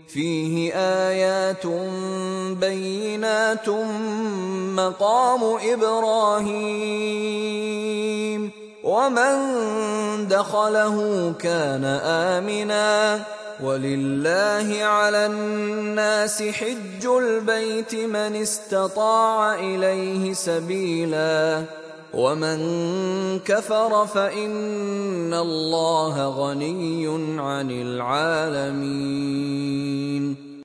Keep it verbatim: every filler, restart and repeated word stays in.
فيه آيات بينات مقام إبراهيم ومن دخله كان آمنا ولله على الناس حج البيت من استطاع إليه سبيلا ومن كفر فإن الله غني عن العالمين